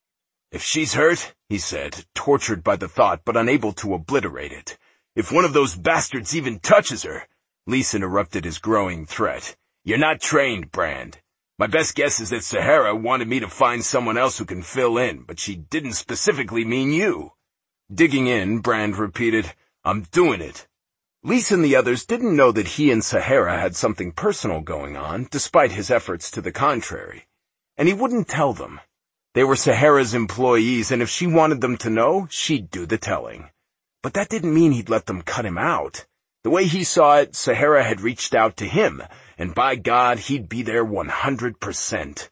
If she's hurt, he said, tortured by the thought but unable to obliterate it. If one of those bastards even touches her, Lise interrupted his growing threat. You're not trained, Brand. My best guess is that Sahara wanted me to find someone else who can fill in, but she didn't specifically mean you. Digging in, Brand repeated, I'm doing it. Lise and the others didn't know that he and Sahara had something personal going on, despite his efforts to the contrary. And he wouldn't tell them. They were Sahara's employees, and if she wanted them to know, she'd do the telling. But that didn't mean he'd let them cut him out. The way he saw it, Sahara had reached out to him, and by God, he'd be there one hundred percent.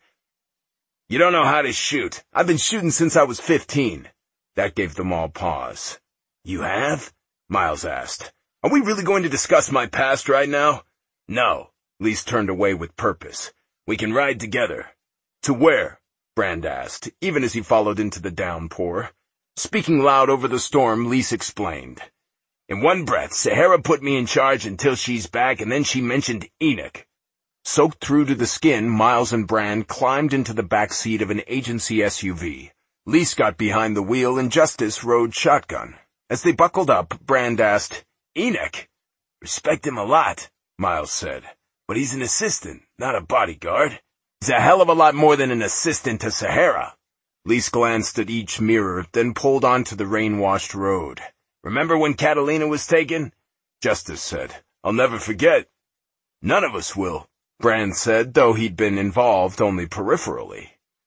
You don't know how to shoot. I've been shooting since I was fifteen. That gave them all pause. You have? Miles asked. Are we really going to discuss my past right now? No. Lise turned away with purpose. We can ride together. To where? Brand asked, even as he followed into the downpour. Speaking loud over the storm, Lise explained. In one breath, Sahara put me in charge until she's back, and then she mentioned Enoch. Soaked through to the skin, Miles and Brand climbed into the back seat of an agency S U V. Lise got behind the wheel and Justice rode shotgun. As they buckled up, Brand asked, Enoch? Respect him a lot, Miles said. But he's an assistant, not a bodyguard. He's a hell of a lot more than an assistant to Sahara. Lise glanced at each mirror, then pulled onto the rain-washed road. Remember when Catalina was taken? Justice said. I'll never forget. None of us will, Brand said, though he'd been involved only peripherally.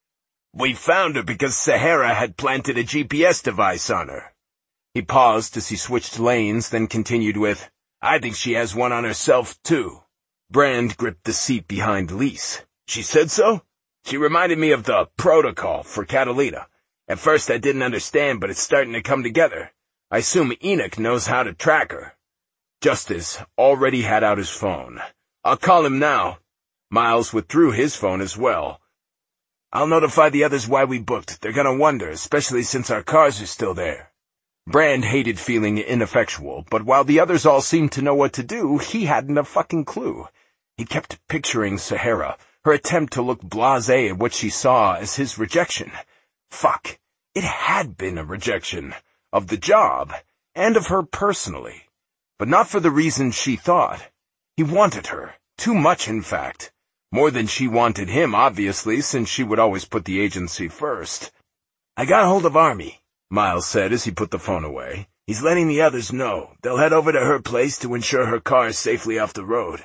We found her because Sahara had planted a G P S device on her. He paused as he switched lanes, then continued with, I think she has one on herself, too. Brand gripped the seat behind Lise. She said so? She reminded me of the protocol for Catalina. At first I didn't understand, but it's starting to come together. I assume Enoch knows how to track her. Justice already had out his phone. I'll call him now. Miles withdrew his phone as well. I'll notify the others why we booked. They're gonna wonder, especially since our cars are still there. Brand hated feeling ineffectual, but while the others all seemed to know what to do, he hadn't a fucking clue. He kept picturing Sahara, her attempt to look blasé at what she saw as his rejection. Fuck, it had been a rejection. Of the job, and of her personally. But not for the reasons she thought. He wanted her. Too much, in fact. More than she wanted him, obviously, since she would always put the agency first. I got hold of Army, Miles said as he put the phone away. He's letting the others know. They'll head over to her place to ensure her car is safely off the road.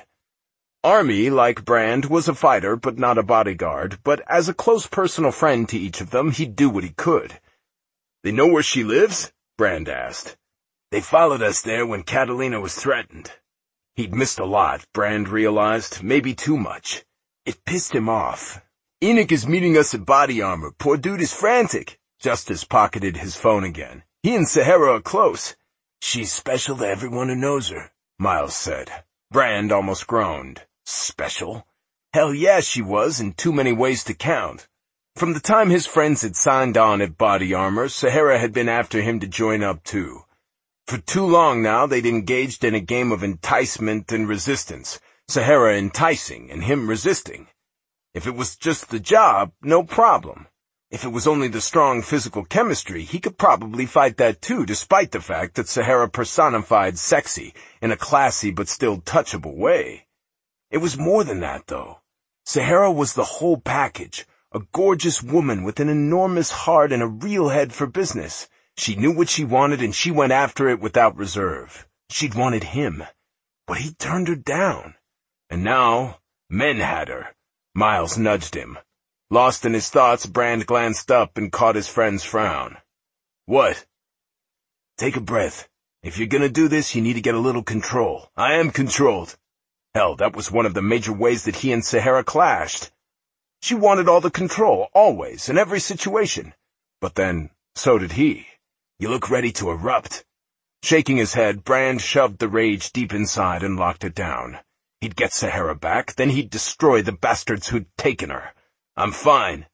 Army, like Brand, was a fighter but not a bodyguard, but as a close personal friend to each of them, he'd do what he could. They know where she lives? Brand asked. They followed us there when Catalina was threatened. He'd missed a lot, Brand realized, maybe too much. It pissed him off. Enoch is meeting us at Body Armor. Poor dude is frantic. Justice pocketed his phone again. He and Sahara are close. She's special to everyone who knows her, Miles said. Brand almost groaned. Special? Hell yeah, she was, in too many ways to count. From the time his friends had signed on at Body Armor, Sahara had been after him to join up too. For too long now, they'd engaged in a game of enticement and resistance, Sahara enticing and him resisting. If it was just the job, no problem. If it was only the strong physical chemistry, he could probably fight that too, despite the fact that Sahara personified sexy in a classy but still touchable way. It was more than that, though. Sahara was the whole package. A gorgeous woman with an enormous heart and a real head for business. She knew what she wanted and she went after it without reserve. She'd wanted him, but he turned her down. And now, men had her. Miles nudged him. Lost in his thoughts, Brand glanced up and caught his friend's frown. What? Take a breath. If you're gonna do this, you need to get a little control. I am controlled. Hell, that was one of the major ways that he and Sahara clashed. She wanted all the control, always, in every situation. But then, so did he. You look ready to erupt. Shaking his head, Brand shoved the rage deep inside and locked it down. He'd get Sahara back, then he'd destroy the bastards who'd taken her. I'm fine.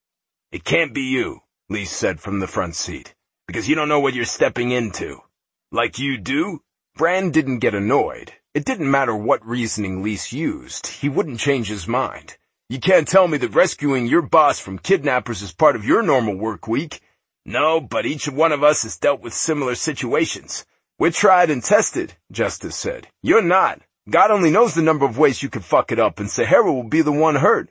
It can't be you, Lise said from the front seat, because you don't know what you're stepping into. Like you do? Brand didn't get annoyed. It didn't matter what reasoning Lise used. He wouldn't change his mind. You can't tell me that rescuing your boss from kidnappers is part of your normal work week. No, but each one of us has dealt with similar situations. We're tried and tested, Justice said. You're not. God only knows the number of ways you could fuck it up, and Sahara will be the one hurt.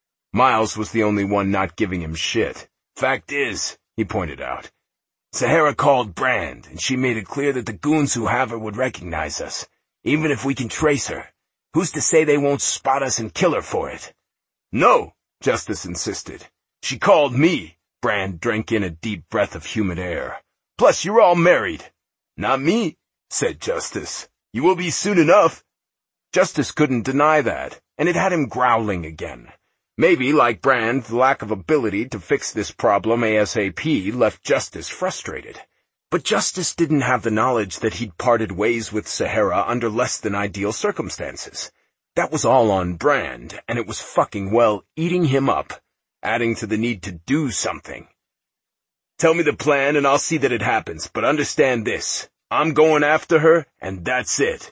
Miles was the only one not giving him shit. Fact is, he pointed out, Sahara called Brand, and she made it clear that the goons who have her would recognize us, even if we can trace her. Who's to say they won't spot us and kill her for it? No, Justice insisted. She called me. Brand drank in a deep breath of humid air. Plus, you're all married. Not me, said Justice. You will be soon enough. Justice couldn't deny that, and it had him growling again. Maybe, like Brand, the lack of ability to fix this problem ASAP left Justice frustrated. But Justice didn't have the knowledge that he'd parted ways with Sahara under less than ideal circumstances. That was all on brand, and it was fucking, well, eating him up, adding to the need to do something. Tell me the plan and I'll see that it happens, but understand this. I'm going after her, and that's it.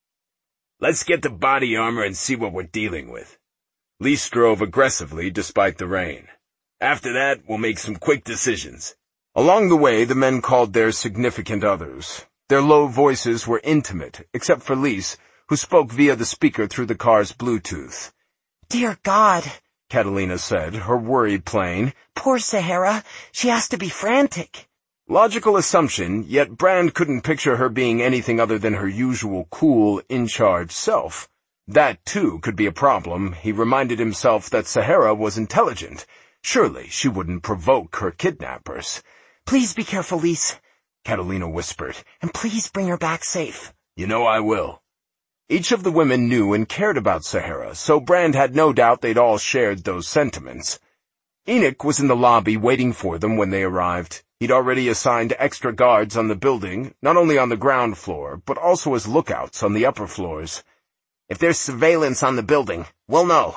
Let's get the body armor and see what we're dealing with. Lise drove aggressively despite the rain. After that, we'll make some quick decisions. Along the way, the men called their significant others. Their low voices were intimate, except for Lise, who spoke via the speaker through the car's Bluetooth. "Dear God," Catalina said, her worry plain. "Poor Sahara. She has to be frantic." Logical assumption, yet Brand couldn't picture her being anything other than her usual cool, in-charge self. That, too, could be a problem. He reminded himself that Sahara was intelligent. Surely she wouldn't provoke her kidnappers. "Please be careful, Lise," Catalina whispered. "and please bring her back safe." You know I will. Each of the women knew and cared about Sahara, so Brand had no doubt they'd all shared those sentiments. Enoch was in the lobby waiting for them when they arrived. He'd already assigned extra guards on the building, not only on the ground floor, but also as lookouts on the upper floors. "If there's surveillance on the building, we'll know."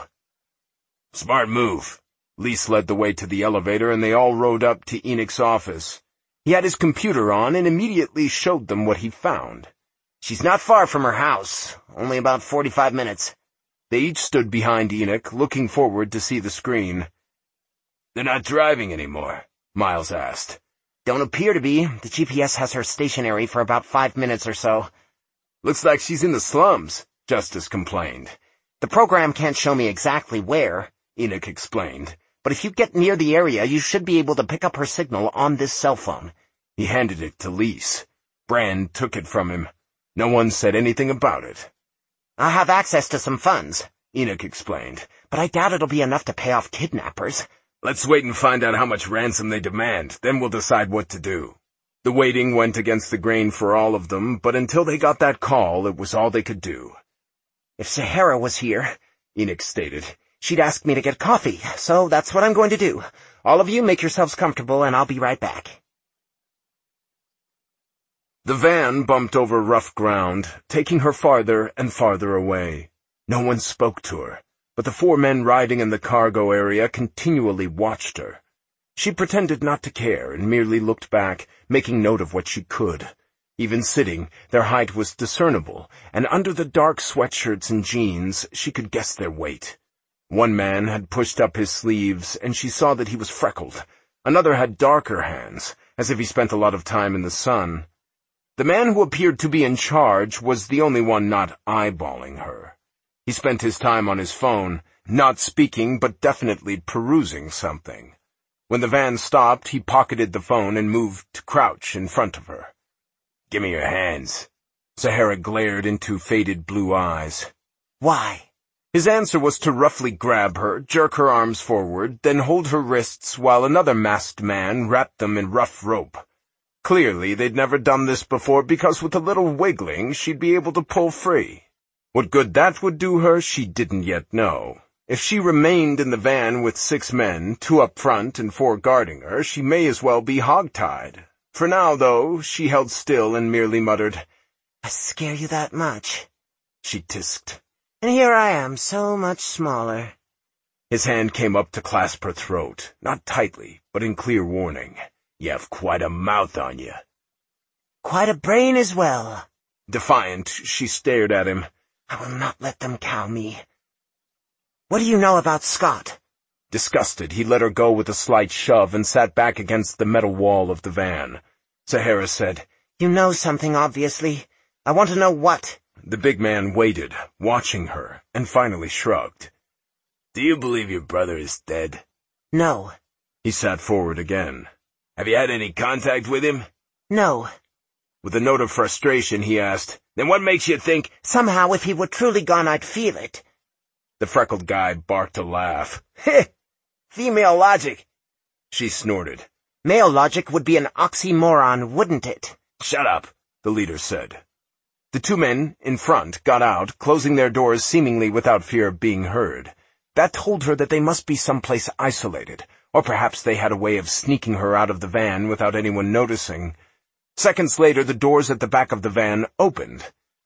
Smart move. Lise led the way to the elevator, and they all rode up to Enoch's office. He had his computer on and immediately showed them what he found. "She's not far from her house, only about forty-five minutes. They each stood behind Enoch, looking forward to see the screen. "They're not driving anymore?" Miles asked. "Don't appear to be. The G P S has her stationary for about five minutes or so." "Looks like she's in the slums," Justice complained. "The program can't show me exactly where," Enoch explained. "But if you get near the area, you should be able to pick up her signal on this cell phone." He handed it to Lise. Brand took it from him. No one said anything about it. "I have access to some funds," Enoch explained, "but I doubt it'll be enough to pay off kidnappers." "Let's wait and find out how much ransom they demand, then we'll decide what to do." The waiting went against the grain for all of them, but until they got that call, it was all they could do. "If Sahara was here," Enoch stated, "she'd ask me to get coffee, so that's what I'm going to do. All of you make yourselves comfortable, and I'll be right back." The van bumped over rough ground, taking her farther and farther away. No one spoke to her, but the four men riding in the cargo area continually watched her. She pretended not to care and merely looked back, making note of what she could. Even sitting, their height was discernible, and under the dark sweatshirts and jeans, she could guess their weight. One man had pushed up his sleeves, and she saw that he was freckled. Another had darker hands, as if he spent a lot of time in the sun. The man who appeared to be in charge was the only one not eyeballing her. He spent his time on his phone, not speaking but definitely perusing something. When the van stopped, he pocketed the phone and moved to crouch in front of her. "Give me your hands." Sahara glared into faded blue eyes. "Why?" His answer was to roughly grab her, jerk her arms forward, then hold her wrists while another masked man wrapped them in rough rope. Clearly, they'd never done this before because with a little wiggling, she'd be able to pull free. What good that would do her, she didn't yet know. If she remained in the van with six men, two up front and four guarding her, she may as well be hogtied. For now, though, she held still and merely muttered, "I scare you that much?" She tisked. "And here I am, so much smaller." His hand came up to clasp her throat, not tightly, but in clear warning. "You have quite a mouth on you." "Quite a brain as well." Defiant, she stared at him. "I will not let them cow me." "What do you know about Scott?" Disgusted, he let her go with a slight shove and sat back against the metal wall of the van. Sahara said, "You know something, obviously. I want to know what." The big man waited, watching her, and finally shrugged. "Do you believe your brother is dead?" "No." He sat forward again. "Have you had any contact with him?" "No." With a note of frustration, he asked, "Then what makes you think—" "Somehow, if he were truly gone, I'd feel it." The freckled guy barked a laugh. "Heh! Female logic." She snorted. "Male logic would be an oxymoron, wouldn't it?" "Shut up," the leader said. The two men, in front, got out, closing their doors seemingly without fear of being heard. That told her that they must be someplace isolated, or perhaps they had a way of sneaking her out of the van without anyone noticing. Seconds later, the doors at the back of the van opened.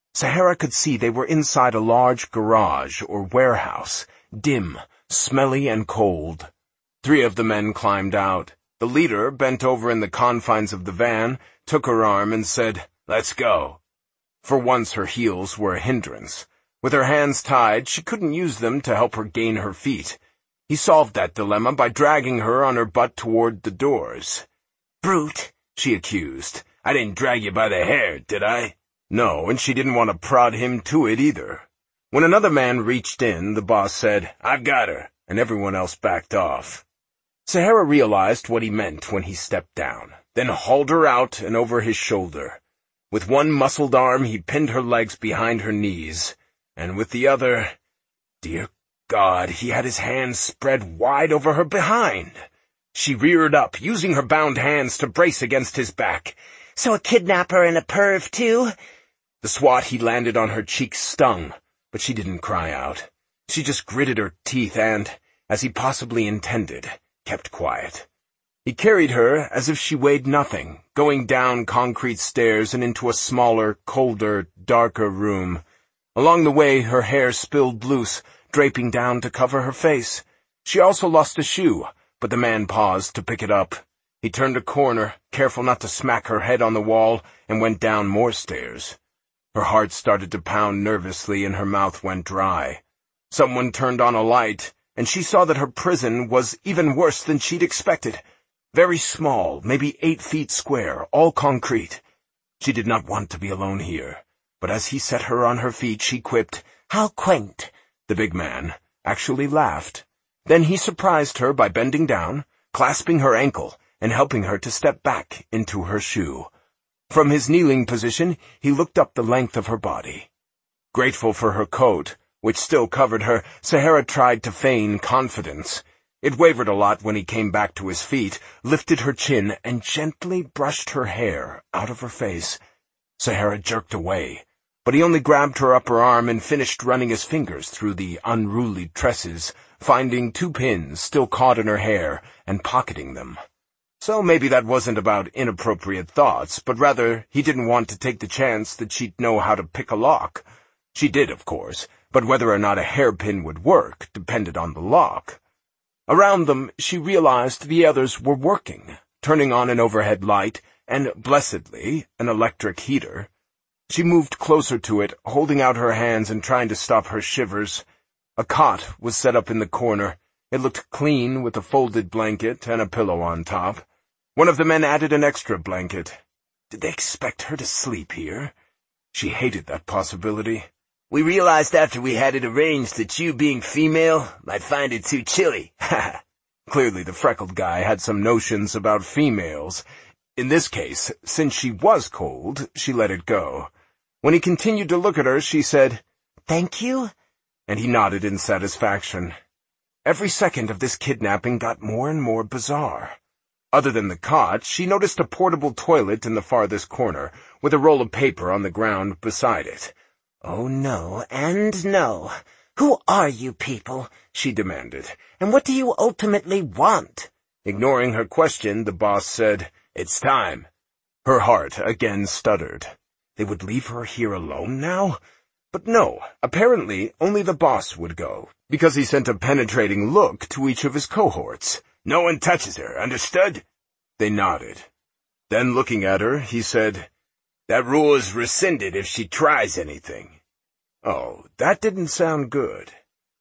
Sahara could see they were inside a large garage or warehouse, dim, smelly, and cold. Three of the men climbed out. The leader, bent over in the confines of the van, took her arm and said, "Let's go." For once her heels were a hindrance. With her hands tied, she couldn't use them to help her gain her feet. He solved that dilemma by dragging her on her butt toward the doors. "Brute," she accused. "I didn't drag you by the hair, did I?" No, and she didn't want to prod him to it either. When another man reached in, the boss said, "I've got her," and everyone else backed off. Sahara realized what he meant when he stepped down, then hauled her out and over his shoulder. With one muscled arm, he pinned her legs behind her knees, and with the other, dear God, he had his hands spread wide over her behind. She reared up, using her bound hands to brace against his back. "So a kidnapper and a perv, too?" The swat he landed on her cheek stung, but she didn't cry out. She just gritted her teeth and, as he possibly intended, kept quiet. He carried her as if she weighed nothing, going down concrete stairs and into a smaller, colder, darker room. Along the way, her hair spilled loose, draping down to cover her face. She also lost a shoe, but the man paused to pick it up. He turned a corner, careful not to smack her head on the wall, and went down more stairs. Her heart started to pound nervously and her mouth went dry. Someone turned on a light, and she saw that her prison was even worse than she'd expected. Very small, maybe eight feet square, all concrete. She did not want to be alone here, but as he set her on her feet, she quipped, "How quaint." The big man actually laughed. Then he surprised her by bending down, clasping her ankle, and helping her to step back into her shoe. From his kneeling position, he looked up the length of her body. Grateful for her coat, which still covered her, Sahara tried to feign confidence. It wavered a lot when he came back to his feet, lifted her chin, and gently brushed her hair out of her face. Sahara jerked away, but he only grabbed her upper arm and finished running his fingers through the unruly tresses, finding two pins still caught in her hair and pocketing them. So maybe that wasn't about inappropriate thoughts, but rather he didn't want to take the chance that she'd know how to pick a lock. She did, of course, but whether or not a hairpin would work depended on the lock. Around them, she realized the others were working, turning on an overhead light and, blessedly, an electric heater. She moved closer to it, holding out her hands and trying to stop her shivers. A cot was set up in the corner. It looked clean with a folded blanket and a pillow on top. One of the men added an extra blanket. Did they expect her to sleep here? She hated that possibility. "We realized after we had it arranged that you, being female, might find it too chilly." Ha! Clearly the freckled guy had some notions about females. In this case, since she was cold, she let it go. When he continued to look at her, she said, "Thank you?" And he nodded in satisfaction. Every second of this kidnapping got more and more bizarre. Other than the cot, she noticed a portable toilet in the farthest corner, with a roll of paper on the ground beside it. "Oh, no, and no. Who are you people?" she demanded. "And what do you ultimately want?" Ignoring her question, the boss said, "It's time." Her heart again stuttered. They would leave her here alone now? But no, apparently only the boss would go, because he sent a penetrating look to each of his cohorts. "No one touches her, understood?" They nodded. Then, looking at her, he said, "That rule is rescinded if she tries anything." Oh, that didn't sound good.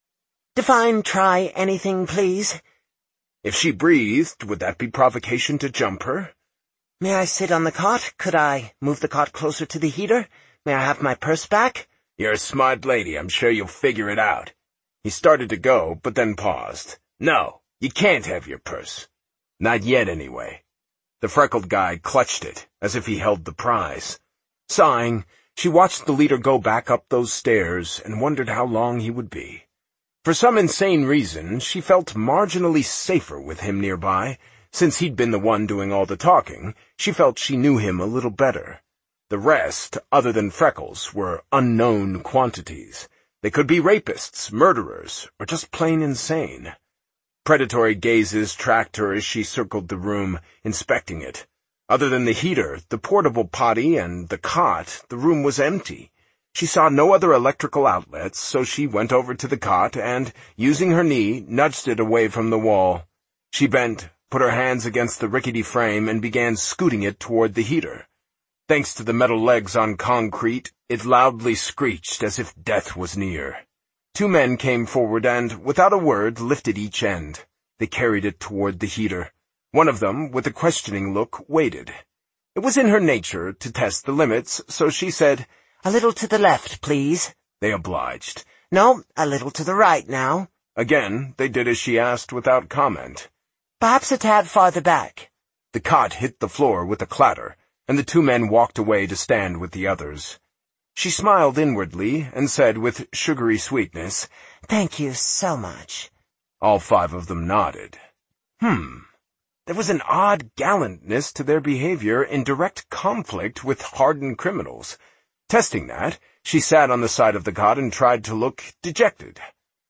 "Define try anything, please." If she breathed, would that be provocation to jump her? "May I sit on the cot? Could I move the cot closer to the heater? May I have my purse back?" "You're a smart lady. I'm sure you'll figure it out." He started to go, but then paused. "No, you can't have your purse." Not yet, anyway. The freckled guy clutched it, as if he held the prize. Sighing, she watched the leader go back up those stairs and wondered how long he would be. For some insane reason, she felt marginally safer with him nearby. Since he'd been the one doing all the talking, she felt she knew him a little better. The rest, other than Freckles, were unknown quantities. They could be rapists, murderers, or just plain insane. Predatory gazes tracked her as she circled the room, inspecting it. Other than the heater, the portable potty, and the cot, the room was empty. She saw no other electrical outlets, so she went over to the cot and, using her knee, nudged it away from the wall. She bent, put her hands against the rickety frame, and began scooting it toward the heater. Thanks to the metal legs on concrete, it loudly screeched as if death was near. Two men came forward and, without a word, lifted each end. They carried it toward the heater. One of them, with a questioning look, waited. It was in her nature to test the limits, so she said, "A little to the left, please." They obliged. "No, a little to the right now." Again, they did as she asked without comment. "Perhaps a tad farther back." The cot hit the floor with a clatter, and the two men walked away to stand with the others. She smiled inwardly and said with sugary sweetness, "Thank you so much." All five of them nodded. Hmm. There was an odd gallantness to their behavior in direct conflict with hardened criminals. Testing that, she sat on the side of the cot and tried to look dejected.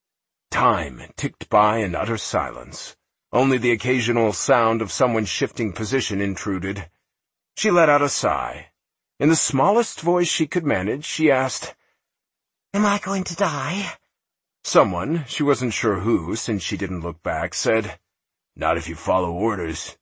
Time ticked by in utter silence. Only the occasional sound of someone shifting position intruded. She let out a sigh. In the smallest voice she could manage, she asked, "Am I going to die?" Someone, she wasn't sure who since she didn't look back, said, "Not if you follow orders."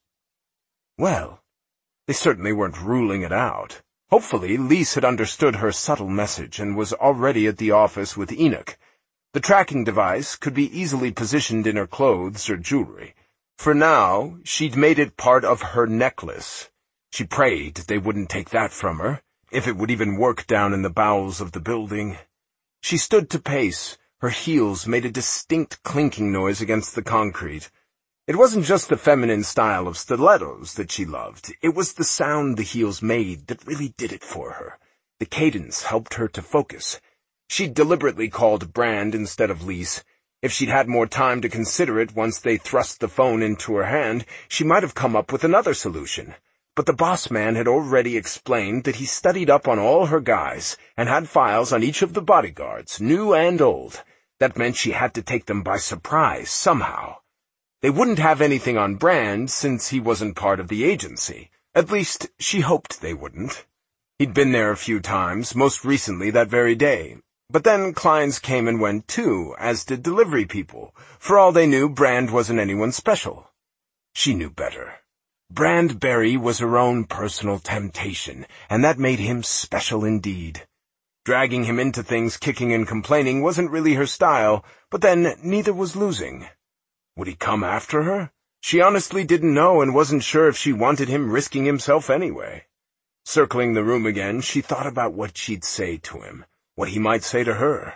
Well, they certainly weren't ruling it out. Hopefully, Lise had understood her subtle message and was already at the office with Enoch. The tracking device could be easily positioned in her clothes or jewelry. For now, she'd made it part of her necklace. She prayed they wouldn't take that from her, if it would even work down in the bowels of the building. She stood to pace. Her heels made a distinct clinking noise against the concrete. It wasn't just the feminine style of stilettos that she loved. It was the sound the heels made that really did it for her. The cadence helped her to focus. She'd deliberately called Brand instead of Lise. If she'd had more time to consider it once they thrust the phone into her hand, she might have come up with another solution. But the boss man had already explained that he studied up on all her guys and had files on each of the bodyguards, new and old. That meant she had to take them by surprise somehow. They wouldn't have anything on Brand since he wasn't part of the agency. At least, she hoped they wouldn't. He'd been there a few times, most recently that very day. But then clients came and went too, as did delivery people. For all they knew, Brand wasn't anyone special. She knew better. Brand Berry was her own personal temptation, and that made him special indeed. Dragging him into things kicking and complaining wasn't really her style, but then neither was losing. Would he come after her? She honestly didn't know and wasn't sure if she wanted him risking himself anyway. Circling the room again, she thought about what she'd say to him, what he might say to her.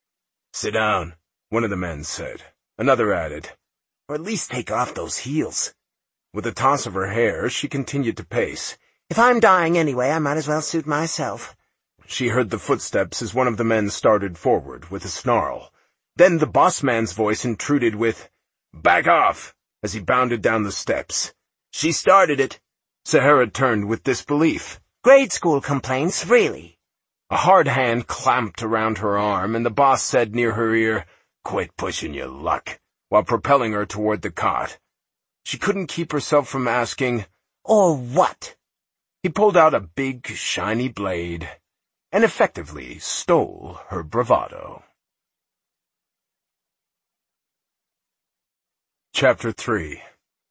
"Sit down," one of the men said. Another added, "Or at least take off those heels." With a toss of her hair, she continued to pace. "If I'm dying anyway, I might as well suit myself." She heard the footsteps as one of the men started forward with a snarl. Then the boss man's voice intruded with, "Back off," as he bounded down the steps. "She started it." Sahara turned with disbelief. "Grade school complaints, really?" A hard hand clamped around her arm, and the boss said near her ear, "Quit pushing your luck," while propelling her toward the cot. She couldn't keep herself from asking, "Or what?" He pulled out a big, shiny blade, and effectively stole her bravado. Chapter three.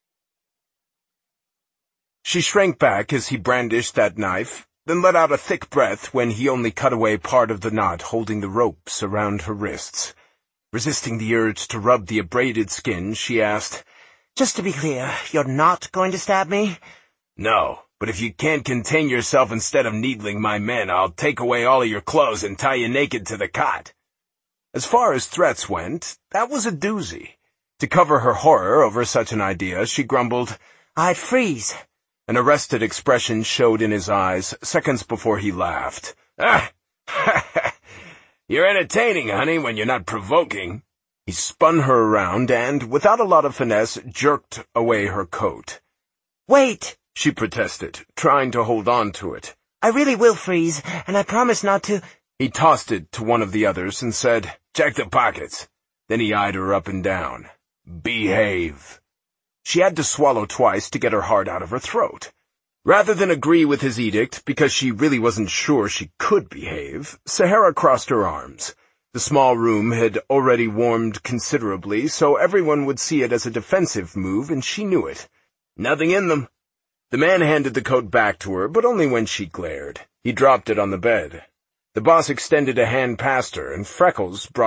She shrank back as he brandished that knife, then let out a thick breath when he only cut away part of the knot holding the ropes around her wrists. Resisting the urge to rub the abraded skin, she asked, "Just to be clear, you're not going to stab me?" "No, but if you can't contain yourself instead of needling my men, I'll take away all of your clothes and tie you naked to the cot." As far as threats went, that was a doozy. To cover her horror over such an idea, she grumbled, "I'd freeze." An arrested expression showed in his eyes seconds before he laughed. "Ah, ha, ha. You're entertaining, honey, when you're not provoking." He spun her around and, without a lot of finesse, jerked away her coat. "Wait," she protested, trying to hold on to it. "I really will freeze, and I promise not to—" He tossed it to one of the others and said, "Check the pockets." Then he eyed her up and down. "Behave." She had to swallow twice to get her heart out of her throat. Rather than agree with his edict, because she really wasn't sure she could behave, Sahara crossed her arms. The small room had already warmed considerably, so everyone would see it as a defensive move, and she knew it. Nothing in them. The man handed the coat back to her, but only when she glared. He dropped it on the bed. The boss extended a hand past her, and Freckles brought